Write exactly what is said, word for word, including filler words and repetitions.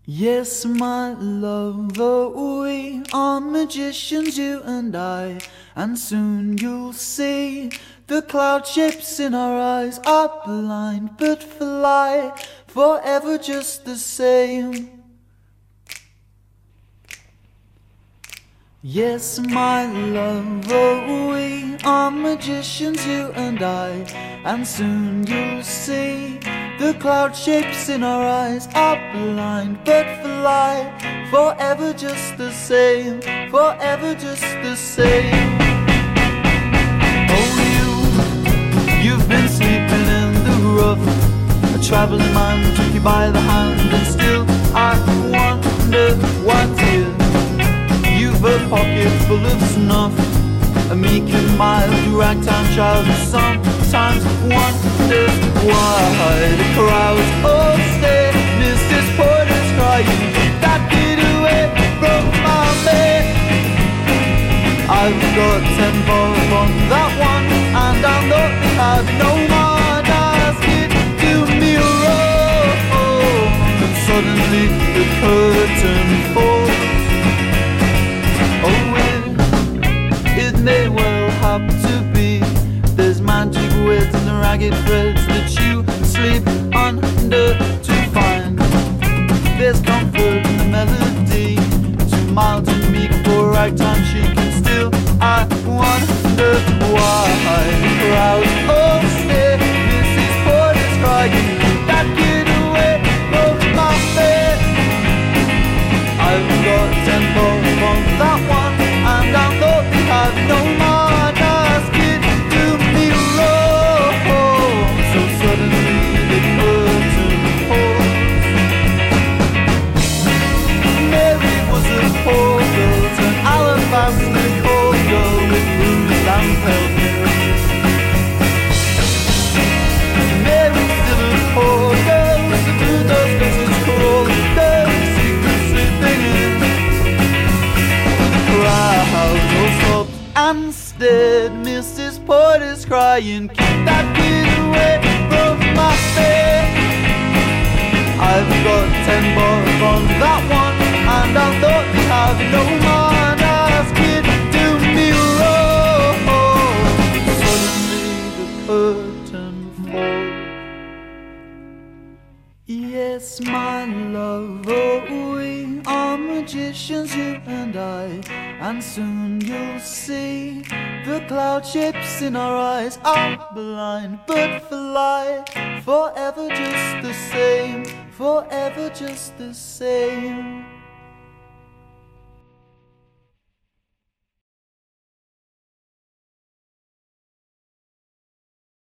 Yes, my love, oh, we are magicians, you and I, and soon you'll see the cloud shapes in our eyes are blind but fly forever just the same. Yes, my love, oh, we are magicians, you and I, and soon you'll see the cloud shapes in our eyes are blind but fly forever just the same, forever just the same. Oh, you, you've been sleeping in the rough. A traveling man took you by the hand, and still I wonder what's here. You've a pocket full of snuff, a meek and mild ragtime child who sometimes wonders why the crowds all stay. Missus Porter's crying, that kid away from my bed. I've got ten bob on that one, and I know they have no manners. Kid, do me a roll, and suddenly the curtain falls. Oh, it, it may well have to be. There's magic words in the ragged threads that you sleep under to find. There's comfort in the melody, too mild and meek for ragtime chic, and still I wonder why the crowd all stay. Missus Porter's crying, that kid away from my bed. I've got ten bob on that one, and I know they have no manners. Kid, do me wrong, so suddenly the curtain falls. Mary was a poor girl, an alabaster cold girl with bruised and pale hair. Mary's still a poor girl, so do those gutters crawl, they're secretly singing. Crowd all stopped and stared. Missus Porter's crying, keep that kid away from my bed. I've got ten bob on that one, and I thought they have no manners. Kid, do me wrong, suddenly the curtain falls. Yes, my love, oh, we are magicians, you and I, and soon you'll see the cloud shapes in our eyes are blind but fly forever just the same, forever just the same.